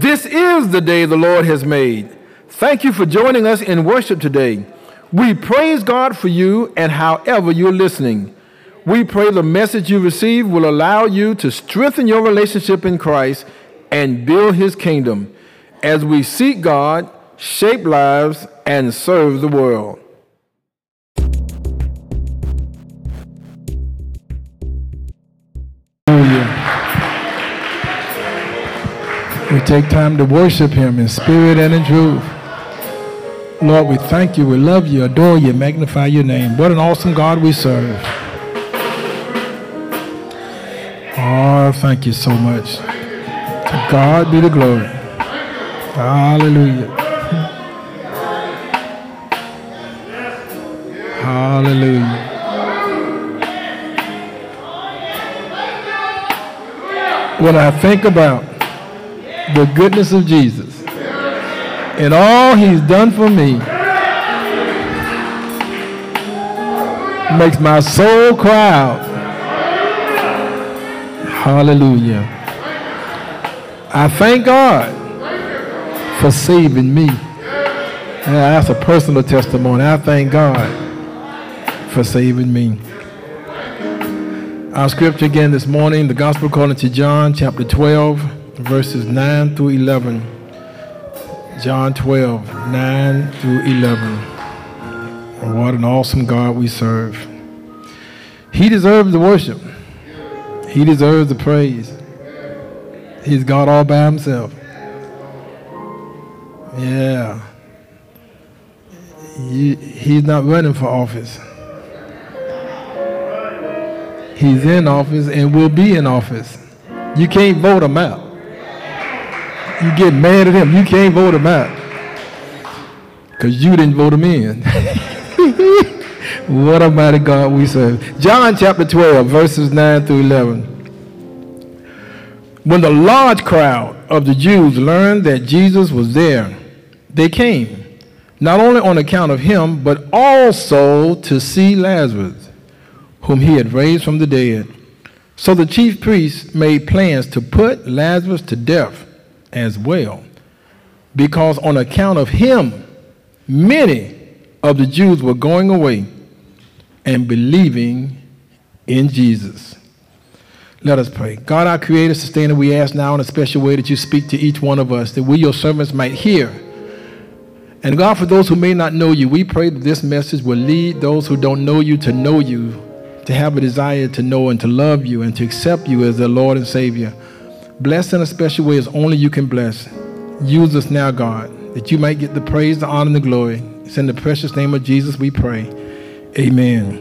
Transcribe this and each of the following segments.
This is the day the Lord has made. Thank you for joining us in worship today. We praise God for you and however you're listening. We pray the message you receive will allow you to strengthen your relationship in Christ and build his kingdom as we seek God, shape lives, and serve the world. We take time to worship him in spirit and in truth. Lord, we thank you, we love you, adore you, magnify your name. What an awesome God we serve. Oh, thank you so much. To God be the glory. Hallelujah. Hallelujah. When I think about the goodness of Jesus and all he's done for me, makes my soul cry out. Hallelujah. I thank God for saving me. That's a personal testimony. I thank God for saving me. Our scripture again this morning, the Gospel according to John, chapter 12, verses 9 through 11. John 12, 9 through 11. What an awesome God we serve. He deserves the worship. He deserves the praise. He's God all by himself. Yeah. He's not running for office. He's in office and will be in office. You can't vote him out. You get mad at him. You can't vote him out because you didn't vote him in. What a mighty God we serve. John chapter 12, verses 9 through 11. When the large crowd of the Jews learned that Jesus was there, they came, not only on account of him, but also to see Lazarus, whom he had raised from the dead. So the chief priests made plans to put Lazarus to death as well, because on account of him, many of the Jews were going away and believing in Jesus. Let us pray. God, our creator, sustainer, we ask now in a special way that you speak to each one of us, that we, your servants, might hear. And God, for those who may not know you, we pray that this message will lead those who don't know you, to have a desire to know and to love you and to accept you as their Lord and Savior. Bless in a special way as only you can bless. Use us now, God, that you might get the praise, the honor, and the glory. It's in the precious name of Jesus we pray. Amen.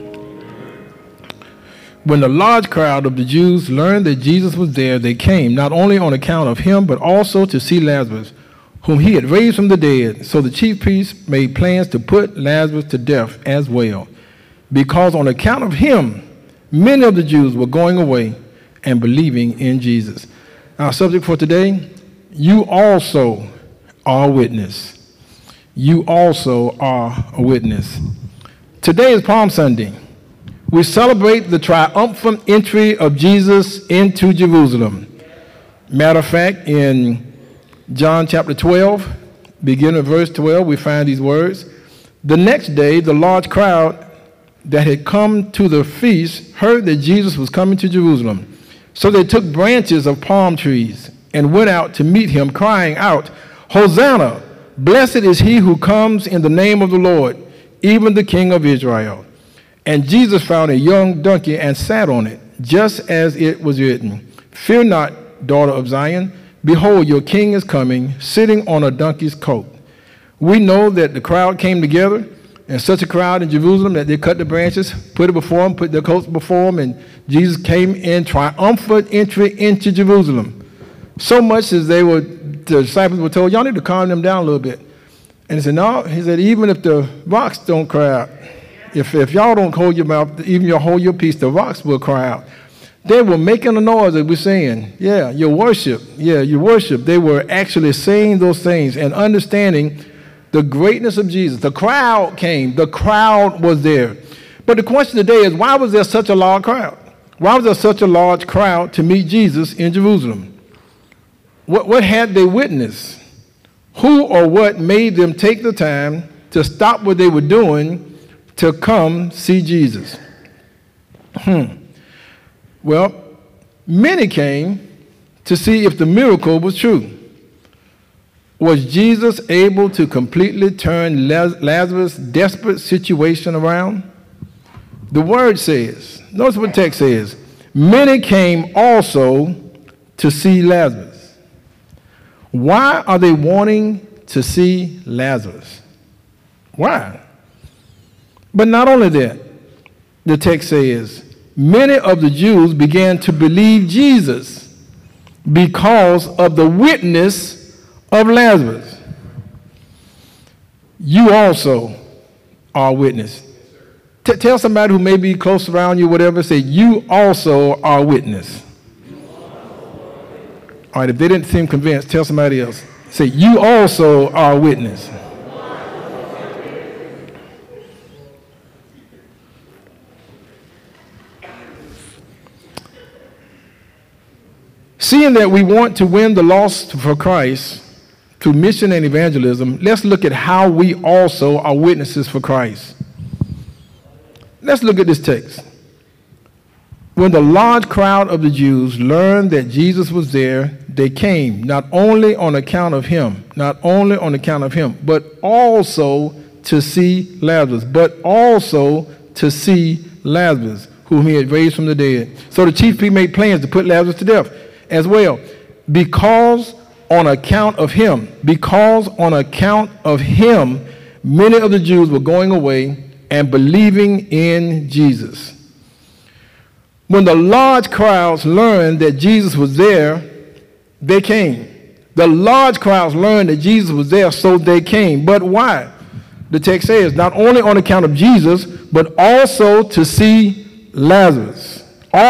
When the large crowd of the Jews learned that Jesus was there, they came, not only on account of him, but also to see Lazarus, whom he had raised from the dead. So the chief priests made plans to put Lazarus to death as well, because on account of him, many of the Jews were going away and believing in Jesus. Our subject for today, you also are a witness. You also are a witness. Today is Palm Sunday. We celebrate the triumphant entry of Jesus into Jerusalem. Matter of fact, in John chapter 12, beginning of verse 12, we find these words. The next day, the large crowd that had come to the feast heard that Jesus was coming to Jerusalem. So they took branches of palm trees and went out to meet him, crying out, Hosanna! Blessed is he who comes in the name of the Lord, even the King of Israel. And Jesus found a young donkey and sat on it, just as it was written, Fear not, daughter of Zion. Behold, your king is coming, sitting on a donkey's coat. We know that the crowd came together, and such a crowd in Jerusalem that they cut the branches, put it before them, put their coats before them, and Jesus came in triumphant entry into Jerusalem. So much as the disciples were told, y'all need to calm them down a little bit. And he said, no, he said, even if the rocks don't cry out, if y'all don't hold your mouth, even you hold your peace, the rocks will cry out. They were making a noise, as we're saying, your worship. They were actually saying those things and understanding the greatness of Jesus. The crowd came. The crowd was there. But the question today is, why was there such a large crowd? Why was there such a large crowd to meet Jesus in Jerusalem? What had they witnessed? Who or what made them take the time to stop what they were doing to come see Jesus? Well, many came to see if the miracle was true. Was Jesus able to completely turn Lazarus' desperate situation around? The word says, notice what the text says, many came also to see Lazarus. Why are they wanting to see Lazarus? Why? But not only that, the text says, many of the Jews began to believe Jesus because of the witness of Lazarus. You also are a witness. Tell somebody who may be close around you, whatever, say, you also are a witness. All right, if they didn't seem convinced, tell somebody else. Say, you also are a witness. Seeing that we want to win the lost for Christ through mission and evangelism, let's look at how we also are witnesses for Christ. Let's look at this text. When the large crowd of the Jews learned that Jesus was there, they came not only on account of him, but also to see Lazarus, whom he had raised from the dead. So the chief priests made plans to put Lazarus to death as well, because on account of him, many of the Jews were going away and believing in Jesus. When the large crowds learned that Jesus was there, they came. The large crowds learned that Jesus was there, so they came. But why? The text says, not only on account of Jesus, but also to see Lazarus.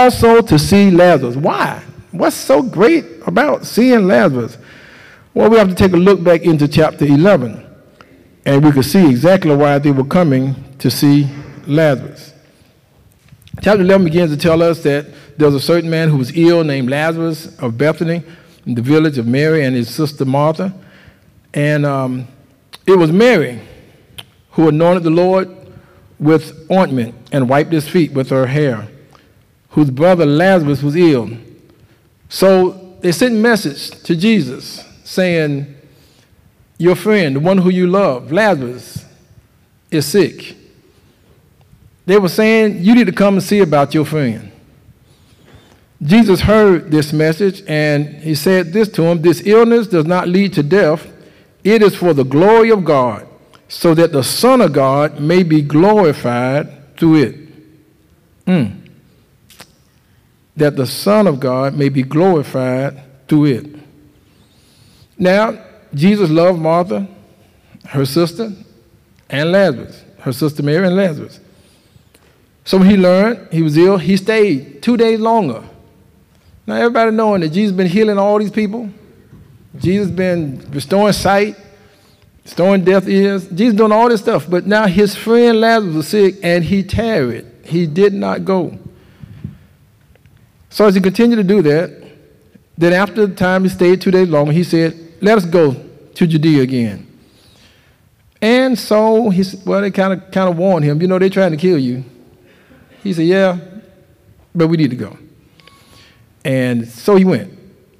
Why? What's so great about seeing Lazarus? Well, we have to take a look back into chapter 11, and we can see exactly why they were coming to see Lazarus. Chapter 11 begins to tell us that there was a certain man who was ill named Lazarus of Bethany, in the village of Mary and his sister Martha. And it was Mary who anointed the Lord with ointment and wiped his feet with her hair, whose brother Lazarus was ill. So they sent a message to Jesus saying, your friend, the one who you love, Lazarus, is sick. They were saying, you need to come and see about your friend. Jesus heard this message, and he said this to him, this illness does not lead to death. It is for the glory of God, so that the Son of God may be glorified through it. That the Son of God may be glorified through it. Now, Jesus loved Martha, her sister, and Lazarus, her sister Mary and Lazarus. So when he learned he was ill, he stayed 2 days longer. Now, everybody knowing that Jesus been healing all these people, Jesus been restoring sight, restoring deaf ears, Jesus doing all this stuff. But now his friend Lazarus was sick, and he tarried. He did not go. So as he continued to do that, then after the time he stayed 2 days longer, he said, let us go to Judea again. And so they kind of warned him, they're trying to kill you. He said, yeah, but we need to go. And so he went.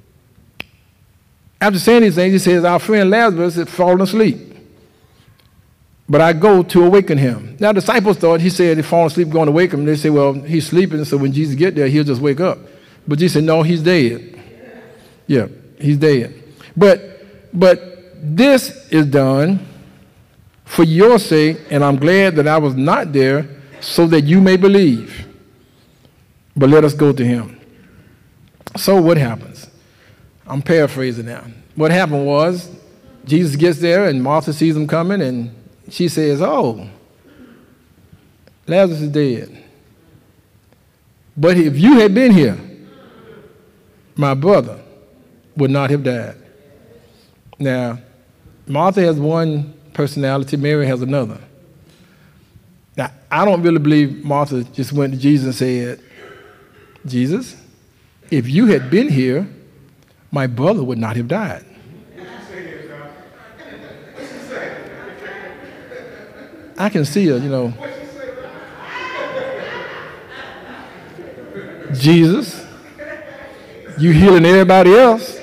After saying these things, he says, our friend Lazarus had fallen asleep, but I go to awaken him. Now, the disciples thought he said he'd fallen asleep, going to wake him. They said, well, he's sleeping, so when Jesus get there, he'll just wake up. But Jesus said, no, he's dead. Yeah, he's dead. But this is done for your sake, and I'm glad that I was not there, so that you may believe. But let us go to him. So what happens? I'm paraphrasing now. What happened was, Jesus gets there, and Martha sees him coming, and she says, oh, Lazarus is dead. But if you had been here, my brother would not have died. Now, Martha has one personality, Mary has another. Now, I don't really believe Martha just went to Jesus and said, Jesus, if you had been here, my brother would not have died. I can see her, Jesus, you healing everybody else.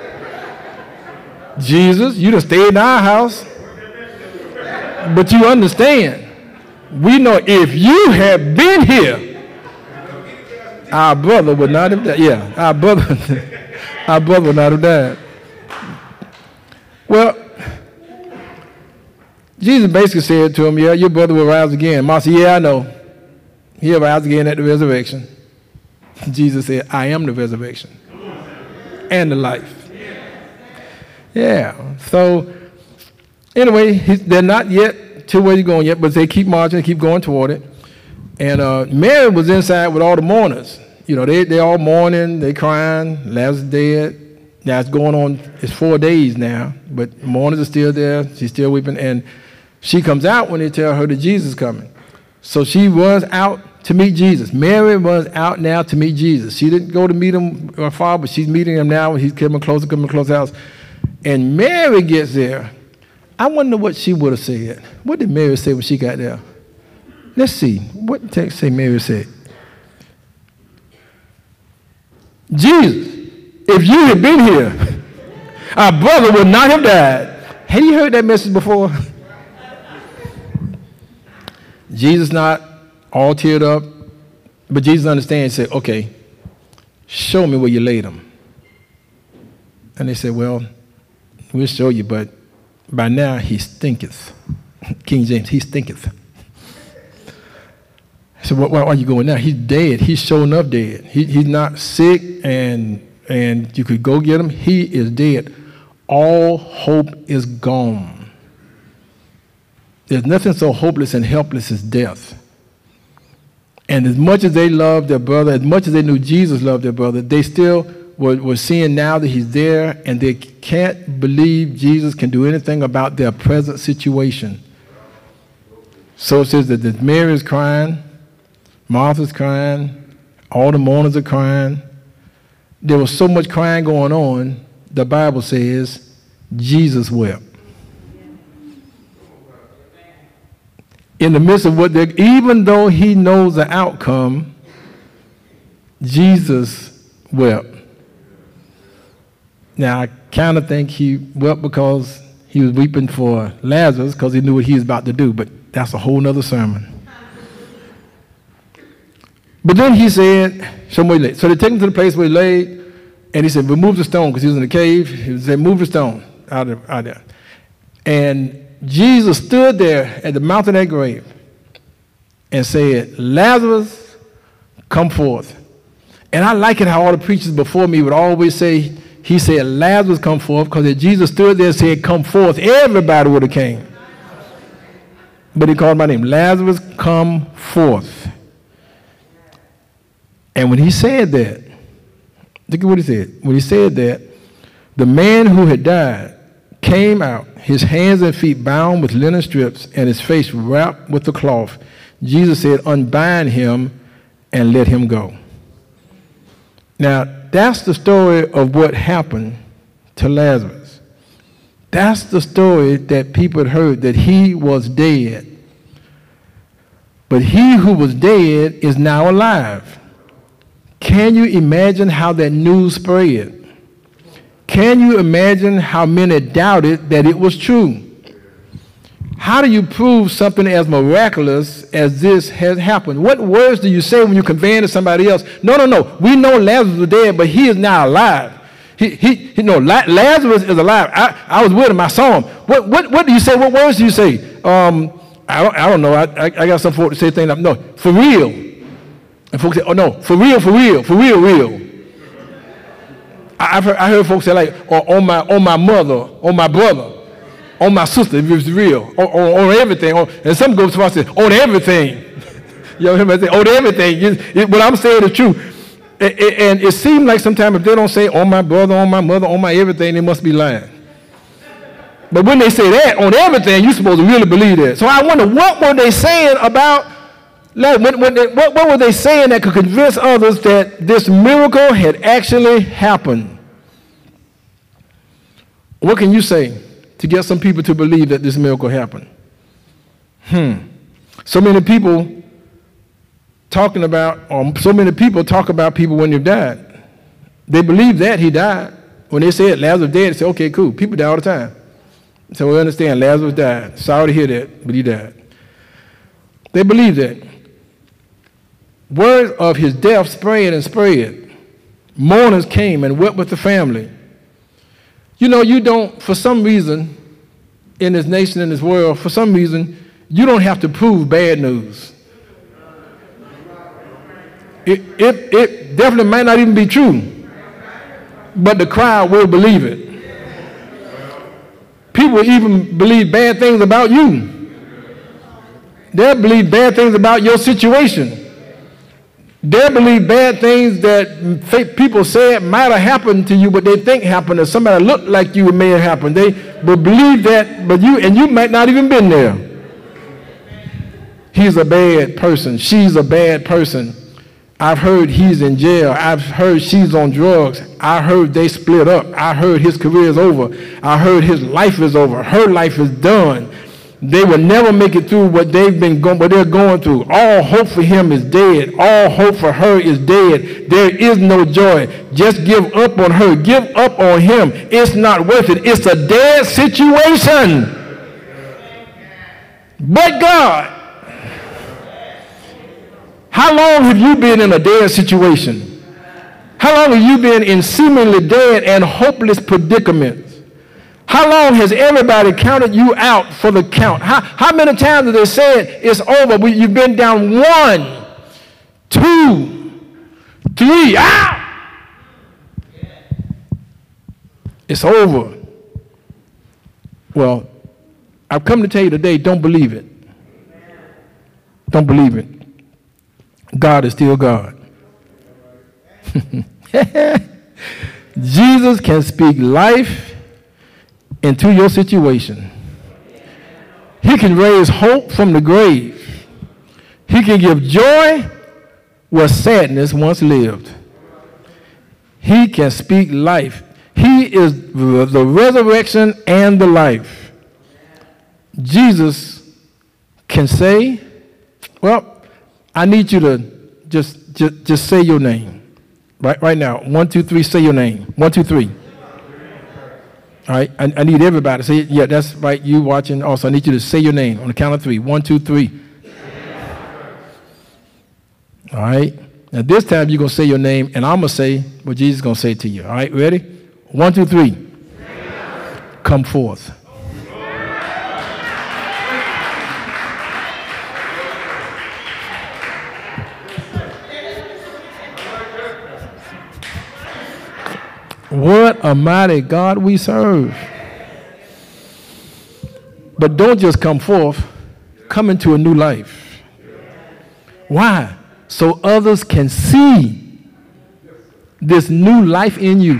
Jesus, you done stayed in our house. But you understand, we know if you had been here, our brother would not have died. Yeah, our brother would not have died. Well, Jesus basically said to him, yeah, your brother will rise again. Martha said, yeah, I know. He'll rise again at the resurrection. Jesus said, I am the resurrection and the life. Yeah. So, anyway, they're not yet to where he's going yet, but they keep marching, keep going toward it. And Mary was inside with all the mourners. They all mourning, they crying, Lazarus dead. Now it's going on, it's 4 days now, but the mourners are still there. She's still weeping. And she comes out when they tell her that Jesus is coming. So she runs out to meet Jesus. Mary runs out now to meet Jesus. She didn't go to meet him far, but she's meeting him now when he's coming closer to the house. And Mary gets there. I wonder what she would have said. What did Mary say when she got there? Let's see. What did the text say Mary said? Jesus, if you had been here, our brother would not have died. Have you heard that message before? Jesus not all teared up, but Jesus understands and said, okay, show me where you laid him. And they said, well, we'll show you, but by now he stinketh. King James, he stinketh. So why are you going now? He's dead. He's sure enough dead. He's not sick and you could go get him. He is dead. All hope is gone. There's nothing so hopeless and helpless as death. And as much as they loved their brother, as much as they knew Jesus loved their brother, they still were seeing now that he's there, and they can't believe Jesus can do anything about their present situation. So it says that Mary is crying, Martha's crying, all the mourners are crying. There was so much crying going on, the Bible says Jesus wept. In the midst of even though he knows the outcome, Jesus wept. Now, I kind of think he wept because he was weeping for Lazarus because he knew what he was about to do, but that's a whole nother sermon. But then he said, show me where he laid. So they take him to the place where he laid, and he said, remove the stone, because he was in the cave. He said, move the stone out there. And Jesus stood there at the mouth of that grave and said, Lazarus, come forth. And I like it how all the preachers before me would always say, he said, Lazarus, come forth, because if Jesus stood there and said, come forth, everybody would have came. But he called my name, Lazarus, come forth. And when he said that, look at what he said. When he said that, the man who had died came out, his hands and feet bound with linen strips and his face wrapped with the cloth. Jesus said, unbind him and let him go. Now, that's the story of what happened to Lazarus. That's the story that people had heard, that he was dead. But he who was dead is now alive. Can you imagine how that news spread? Can you imagine how many doubted that it was true? How do you prove something as miraculous as this has happened? What words do you say when you convey to somebody else? No. We know Lazarus was dead, but he is now alive. Lazarus is alive. I was with him. I saw him. What do you say? What words do you say? I don't know. I got some folks to say things like, no, for real. And folks say, oh no, for real. I heard folks say like, on my mother, on my brother, on my sister, if it's real, on everything. And some go to us and say, on everything. You know what I'm saying? On everything. What I'm saying is true. And it seems like sometimes if they don't say on my brother, on my mother, on my everything, they must be lying. But when they say that, on everything, you're supposed to really believe that. So I wonder, what were they saying about, what were they saying that could convince others that this miracle had actually happened? What can you say to get some people to believe that this miracle happened? So many people talk about people when they've died. They believe that he died. When they said Lazarus dead, they say, okay, cool. People die all the time. So we understand Lazarus died. Sorry to hear that, but he died. They believe that. Word of his death spread and spread. Mourners came and wept with the family. You know, you don't, for some reason, in this nation, in this world, for some reason, you don't have to prove bad news. It definitely might not even be true, but the crowd will believe it. People even believe bad things about you. They'll believe bad things about your situation. They'll believe bad things that people said might have happened to you, but they think happened, or somebody looked like you, it may have happened. They will believe that, but you might not even been there. He's a bad person. She's a bad person. I've heard he's in jail. I've heard she's on drugs. I heard they split up. I heard his career is over. I heard his life is over. Her life is done. They will never make it through what they're going through. All hope for him is dead. All hope for her is dead. There is no joy. Just give up on her. Give up on him. It's not worth it. It's a dead situation. But God, how long have you been in a dead situation? How long have you been in seemingly dead and hopeless predicaments? How long has everybody counted you out for the count? How many times have they said it's over? You've been down 1, 2, 3. It's over. Well, I've come to tell you today, don't believe it. Don't believe it. God is still God. Jesus can speak life into your situation. He can raise hope from the grave. He can give joy where sadness once lived. He can speak life. He is the resurrection and the life. Jesus can say, well, I need you to just say your name. Right now. 1, 2, 3, say your name. 1, 2, 3. All right, I need everybody to say it. Yeah, that's right. You watching also. I need you to say your name on the count of 3. 1, 2, 3. All right. Now this time you're going to say your name, and I'm going to say what Jesus is going to say to you. All right, ready? 1, 2, 3. Come forth. What a mighty God we serve. But don't just come forth, come into a new life. Why? So others can see this new life in you.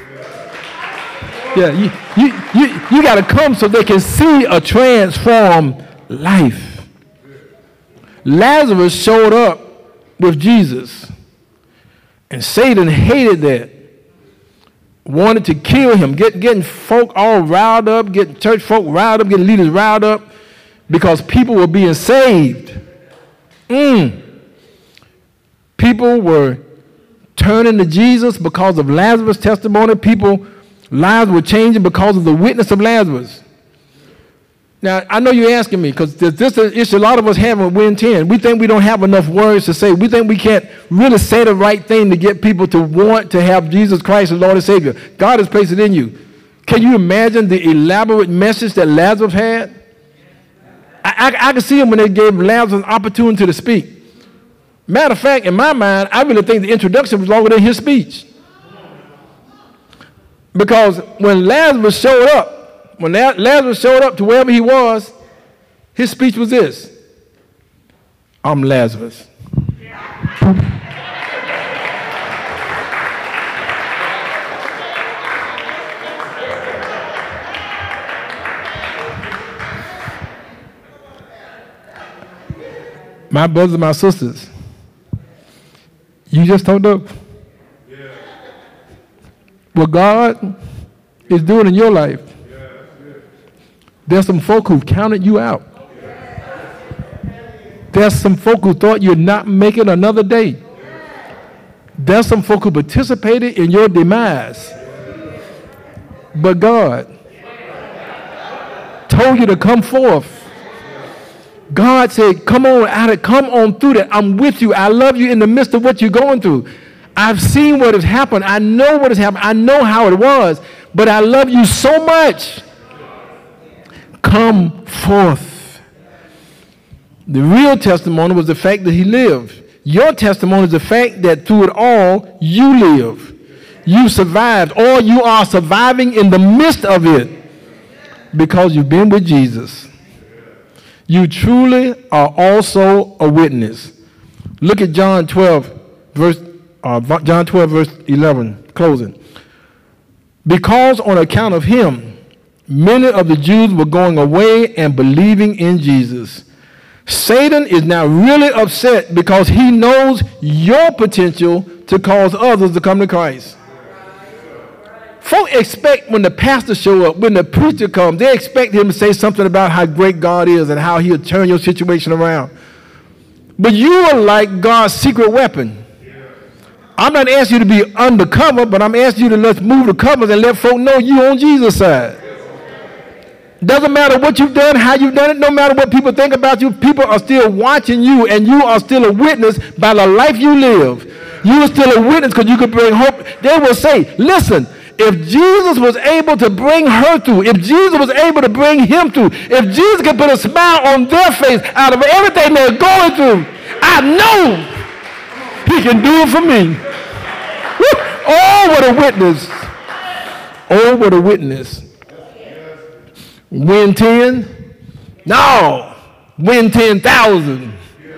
Yeah, you got to come so they can see a transformed life. Lazarus showed up with Jesus, and Satan hated that. Wanted to kill him, getting folk all riled up, getting church folk riled up, getting leaders riled up, because people were being saved. People were turning to Jesus because of Lazarus' testimony. People's lives were changing because of the witness of Lazarus. Now, I know you're asking me, because this is an issue a lot of us have when we intend. We think we don't have enough words to say. We think we can't really say the right thing to get people to want to have Jesus Christ as Lord and Savior. God has placed it in you. Can you imagine the elaborate message that Lazarus had? I can see him when they gave Lazarus an opportunity to speak. Matter of fact, in my mind, I really think the introduction was longer than his speech. Because when Lazarus showed up, to wherever he was, his speech was this: I'm Lazarus. My brothers and my sisters, you just told up what God is doing in your life. There's some folk who counted you out. There's some folk who thought you'd not make it another day. There's some folk who participated in your demise. But God told you to come forth. God said, come on out of, come on through that. I'm with you. I love you in the midst of what you're going through. I've seen what has happened. I know what has happened. I know how it was. But I love you so much. Come forth. The real testimony was the fact that he lived. Your testimony is the fact that through it all, you live. You survived, or you are surviving in the midst of it because you've been with Jesus. You truly are also a witness. Look at John 12, verse 11, closing. Because on account of him, many of the Jews were going away and believing in Jesus. Satan is now really upset because he knows your potential to cause others to come to Christ. Folk expect when the pastor show up, when the preacher comes, they expect him to say something about how great God is and how he'll turn your situation around. But you are like God's secret weapon. I'm not asking you to be undercover, but I'm asking you to let's move the covers and let folk know you on Jesus' side. Doesn't matter what you've done, how you've done it, no matter what people think about you, people are still watching you, and you are still a witness by the life you live. You are still a witness because you could bring hope. They will say, listen, if Jesus was able to bring her through, if Jesus was able to bring him through, if Jesus could put a smile on their face out of everything they're going through, I know he can do it for me. Woo! Oh, what a witness. Oh, what a witness. Win 10? No. Win 10,000.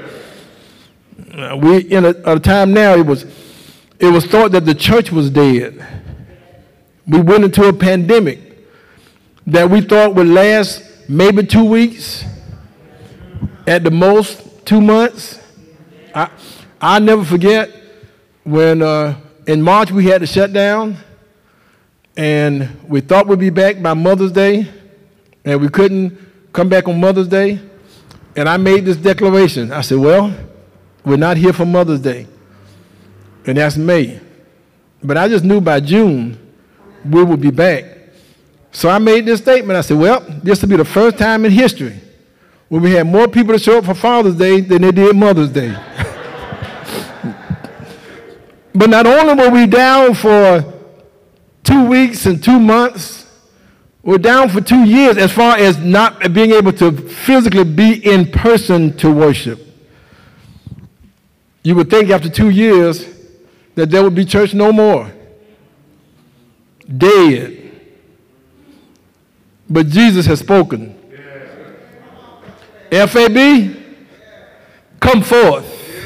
We in a time now it was thought that the church was dead. We went into a pandemic that we thought would last maybe 2 weeks, at the most 2 months. I'll never forget when in March we had to shut down, and we thought we'd be back by Mother's Day, and we couldn't come back on Mother's Day. And I made this declaration. I said, well, we're not here for Mother's Day, and that's May. But I just knew by June we would be back. So I made this statement. I said, well, this will be the first time in history when we had more people to show up for Father's Day than they did Mother's Day. But not only were we down for 2 weeks and 2 months, we're down for 2 years as far as not being able to physically be in person to worship. You would think after 2 years that there would be church no more. Dead. But Jesus has spoken. FAB, come forth.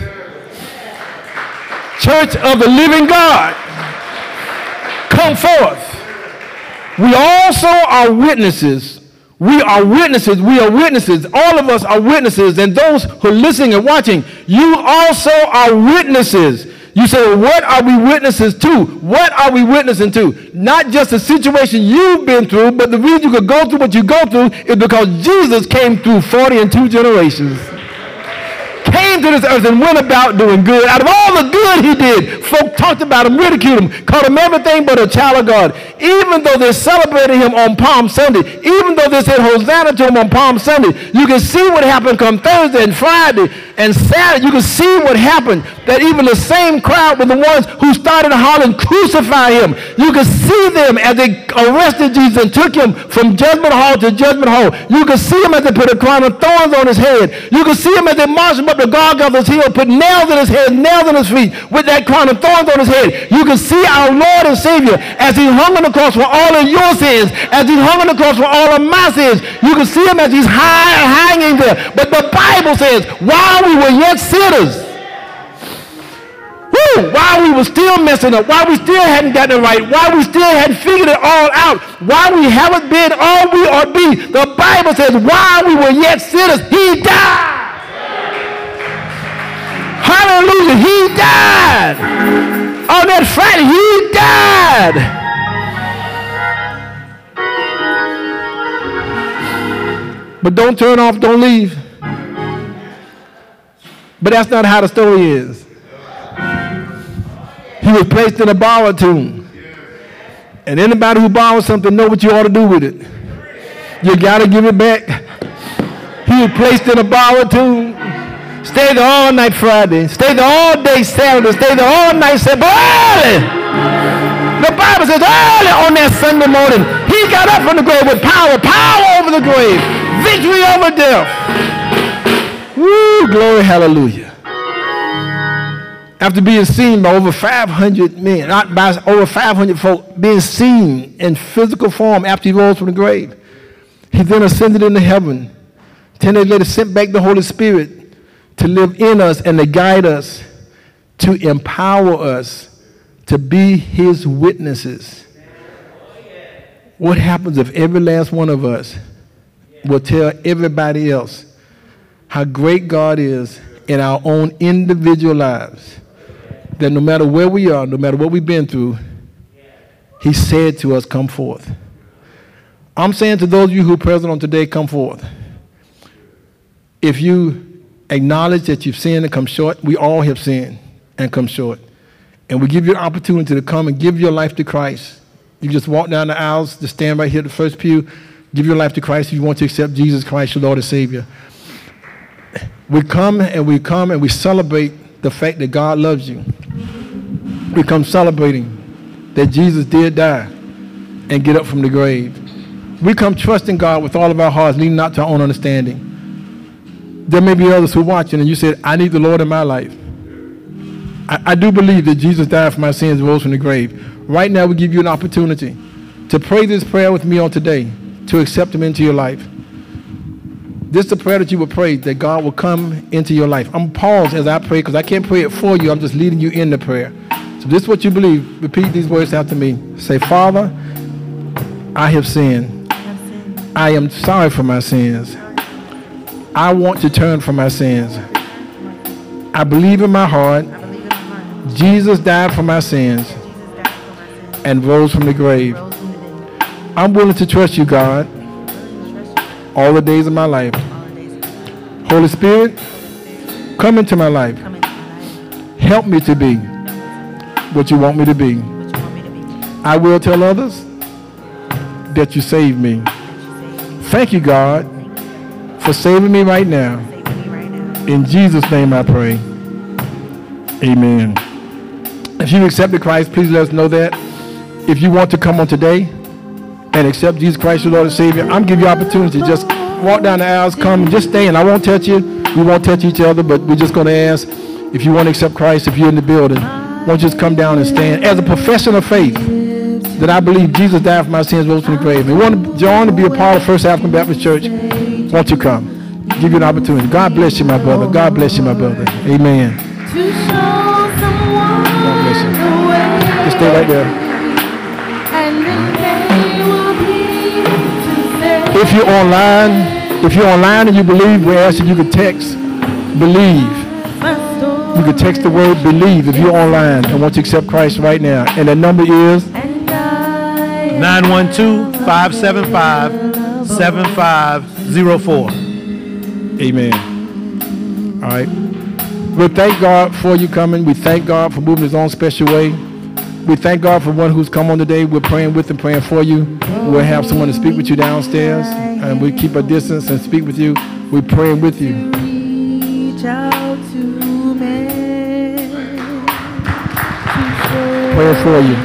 Church of the living God, come forth. We also are witnesses. We are witnesses. We are witnesses. All of us are witnesses. And those who are listening and watching, you also are witnesses. You say, well, what are we witnesses to? What are we witnessing to? Not just the situation you've been through, but the reason you could go through what you go through is because Jesus came through 40 and 2 generations. Came to this earth and went about doing good. Out of all the good he did, folk talked about him, ridiculed him, called him everything but a child of God. Even though they celebrated him on Palm Sunday, even though they said Hosanna to him on Palm Sunday, you can see what happened come Thursday and Friday and Saturday. You can see what happened, that even the same crowd were the ones who started hollering, crucify him. You can see them as they arrested Jesus and took him from judgment hall to judgment hall. You can see him as they put a crown of thorns on his head. You can see him as they marched him up the Golgotha's hill, put nails in his head, nails in his feet, with that crown of thorns on his head. You can see our Lord and Savior as he hung on the cross for all of your sins, as he hung on the cross for all of my sins. You can see him as he's hanging there. But the Bible says, while we were yet sinners, while we were still messing up, while we still hadn't gotten it right, while we still hadn't figured it all out, while we haven't been all we ought to be, the Bible says, while we were yet sinners, he died. Hallelujah, he died. On that Friday, he died. But don't turn off, don't leave. But that's not how the story is. He was placed in a borrowed tomb. And anybody who borrows something know what you ought to do with it. You got to give it back. He was placed in a borrowed tomb. Stay there all night Friday. Stay there all day Saturday. Stay there all night Saturday. Early. The Bible says early on that Sunday morning, he got up from the grave with power. Power over the grave. Victory over death. Woo, glory, hallelujah. After being seen by over 500 men, not by over 500 folk, being seen in physical form after he rose from the grave, he then ascended into heaven. 10 days later, sent back the Holy Spirit to live in us and to guide us, to empower us to be his witnesses. What happens if every last one of us will tell everybody else how great God is in our own individual lives? That no matter where we are, no matter what we've been through, he said to us, come forth. I'm saying to those of you who are present on today, come forth. If you acknowledge that you've sinned and come short, we all have sinned and come short. And we give you an opportunity to come and give your life to Christ. You just walk down the aisles, just stand right here at the first pew, give your life to Christ if you want to accept Jesus Christ, your Lord and Savior. We come and we celebrate the fact that God loves you. We come celebrating that Jesus did die and get up from the grave. We come trusting God with all of our hearts, leaning not to our own understanding. There may be others who are watching and you said, I need the Lord in my life. I do believe that Jesus died for my sins and rose from the grave. Right now we give you an opportunity to pray this prayer with me on today, to accept him into your life. This is a prayer that you will pray, that God will come into your life. I'm paused as I pray because I can't pray it for you. I'm just leading you in the prayer. So this is what you believe. Repeat these words after me. Say, Father, I have sinned. I am sorry for my sins. I want to turn from my sins. I believe in my heart Jesus died for my sins and rose from the grave. I'm willing to trust you, God, all the days of my life. Holy Spirit, come into my life. Help me to be what you want me to be. I will tell others that you saved me. Thank you, God, for saving me right now. In Jesus' name I pray. Amen. If you accepted Christ, please let us know that. If you want to come on today and accept Jesus Christ, your Lord and Savior, I'm giving you opportunity. Just walk down the aisles, come, just stand. I won't touch you. We won't touch each other, but we're just going to ask if you want to accept Christ, if you're in the building, won't you just come down and stand as a profession of faith that I believe Jesus died for my sins, rose from the grave. And want to join to be a part of First African Baptist Church, won't you come? Give you an opportunity. God bless you, my brother. God bless you, my brother. Amen. God bless you. Just stay right there. If you're online and you believe, we ask that you could text believe. You could text the word believe if you're online and want to accept Christ right now. And that number is 912-575-7504. Amen. All right. We thank God for you coming. We thank God for moving his own special way. We thank God for one who's come on today. We're praying with and praying for you. We'll have someone to speak with you downstairs, and we keep a distance and speak with you. We're praying with you. Praying for you.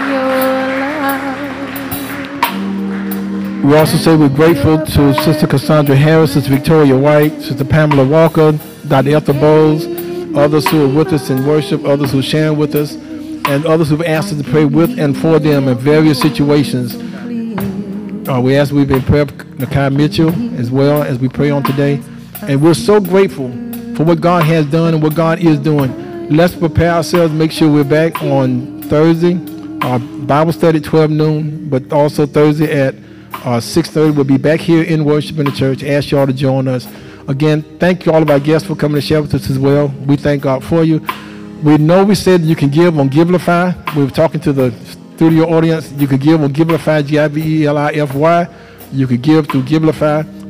We also say we're grateful to Sister Cassandra Harris, Sister Victoria White, Sister Pamela Walker, Dr. Ethel Bowles, others who are with us in worship, others who are sharing with us, and others who've asked us to pray with and for them in various situations. We ask we've been praying for Nakai Mitchell as well as we pray on today. And we're so grateful for what God has done and what God is doing. Let's prepare ourselves, make sure we're back on Thursday, our Bible study at 12 noon, but also Thursday at 6:30. We'll be back here in worship in the church. Ask you all to join us. Again, thank you all of our guests for coming to share with us as well. We thank God for you. We know we said you can give on Givelify. We were talking to the studio audience. You could give on Givelify, Givelify. You could give through Givelify.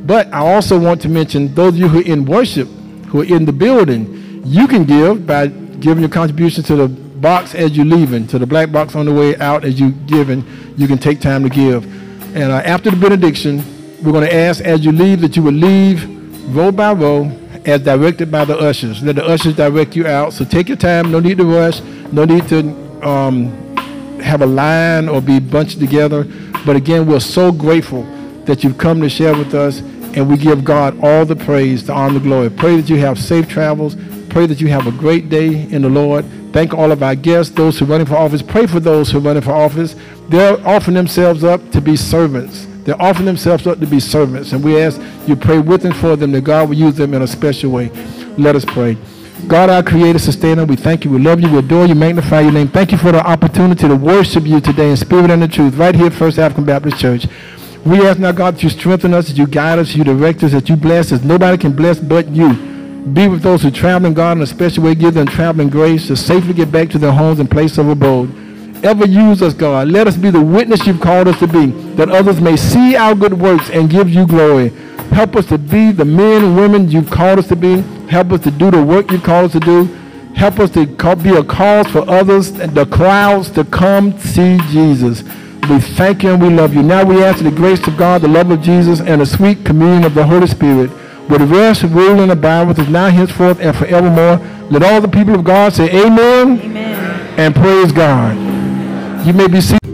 But I also want to mention those of you who are in worship, who are in the building, you can give by giving your contribution to the box as you're leaving, to the black box on the way out as you're giving. You can take time to give. And after the benediction, we're going to ask as you leave that you will leave row by row as directed by the ushers. Let the ushers direct you out. So take your time. No need to rush. No need to have a line or be bunched together. But again, we're so grateful that you've come to share with us, and we give God all the praise, the honor, the glory. Pray that you have safe travels. Pray that you have a great day in the Lord. Thank all of our guests, those who are running for office. Pray for those who are running for office. They're offering themselves up to be servants. They're offering themselves up to be servants. And we ask you pray with and for them, that God will use them in a special way. Let us pray. God, our creator, sustainer, we thank you, we love you, we adore you, magnify your name. Thank you for the opportunity to worship you today in spirit and in truth, right here at First African Baptist Church. We ask now, God, that you strengthen us, that you guide us, you direct us, that you bless us. Nobody can bless but you. Be with those who are traveling, God, in a special way. Give them traveling grace to safely get back to their homes and place of abode. Ever use us, God. Let us be the witness you've called us to be, that others may see our good works and give you glory. Help us to be the men and women you've called us to be. Help us to do the work you've called us to do. Help us to be a cause for others and the crowds to come see Jesus. We thank you and we love you. Now we ask the grace of God, the love of Jesus, and the sweet communion of the Holy Spirit would rest, rule, and abide with us now, henceforth, and forevermore. Let all the people of God say amen, amen. And praise God. You may be seated.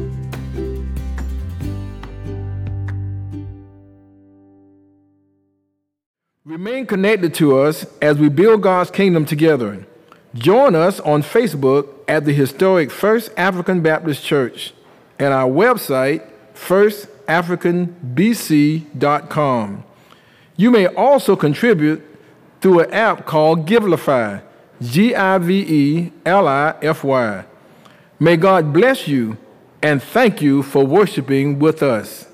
Remain connected to us as we build God's kingdom together. Join us on Facebook at the historic First African Baptist Church and our website, firstafricanbc.com. You may also contribute through an app called Givelify, Givelify. May God bless you, and thank you for worshiping with us.